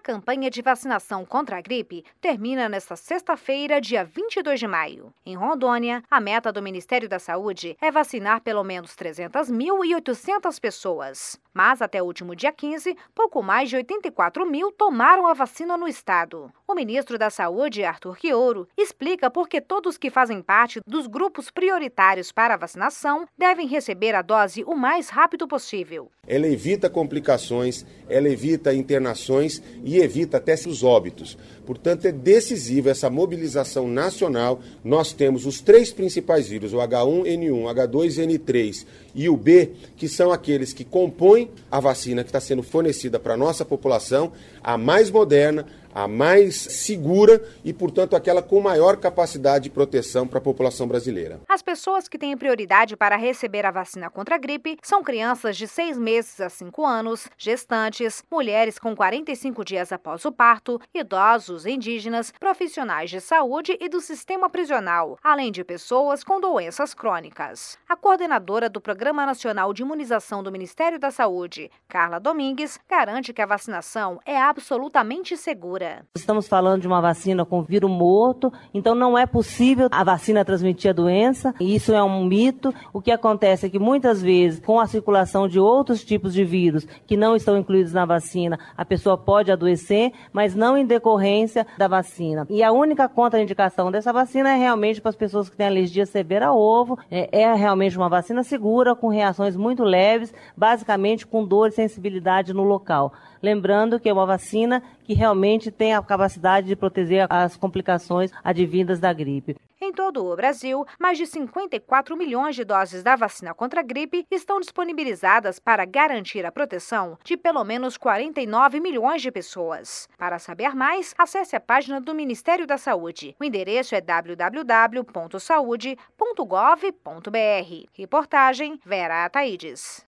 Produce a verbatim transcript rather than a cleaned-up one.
campanha de vacinação contra a gripe termina nesta sexta-feira, dia vinte e dois de maio. Em Rondônia, a meta do Ministério da Saúde é vacinar pelo menos trezentas mil e oitocentas pessoas. Mas até o último dia quinze, pouco mais de oitenta e quatro mil tomaram a vacina no estado. O ministro da Saúde, Arthur Quiouro, explica por que todos que fazem parte dos grupos prioritários para a vacinação devem receber a dose o mais rápido possível. Ela evita complicações, ela evita internações e evita até os óbitos. Portanto, é decisiva essa mobilização nacional. Nós temos os três principais vírus, o agá um ene um, agá dois ene três e o B, que são aqueles que compõem a vacina que está sendo fornecida para a nossa população, a mais moderna, a mais segura e, portanto, aquela com maior capacidade de proteção para a população brasileira. As pessoas que têm prioridade para receber a vacina contra a gripe são crianças de seis meses a cinco anos, gestantes, mulheres com quarenta e cinco dias após o parto, idosos, indígenas, profissionais de saúde e do sistema prisional, além de pessoas com doenças crônicas. A coordenadora do Programa Nacional de Imunização do Ministério da Saúde, Carla Domingues, garante que a vacinação é absolutamente segura. Estamos falando de uma vacina com vírus morto, então não é possível a vacina transmitir a doença, e isso é um mito. O que acontece é que muitas vezes, com a circulação de outros tipos de vírus que não estão incluídos na vacina, a pessoa pode adoecer, mas não em decorrência da vacina. E a única contraindicação dessa vacina é realmente para as pessoas que têm alergia severa a ovo. É, é realmente uma vacina segura, com reações muito leves, basicamente com dor e sensibilidade no local. Lembrando que é uma vacina que realmente tem a capacidade de proteger as complicações advindas da gripe. Em todo o Brasil, mais de cinquenta e quatro milhões de doses da vacina contra a gripe estão disponibilizadas para garantir a proteção de pelo menos quarenta e nove milhões de pessoas. Para saber mais, acesse a página do Ministério da Saúde. O endereço é w w w ponto saude ponto gov ponto b r. Reportagem Vera Ataides.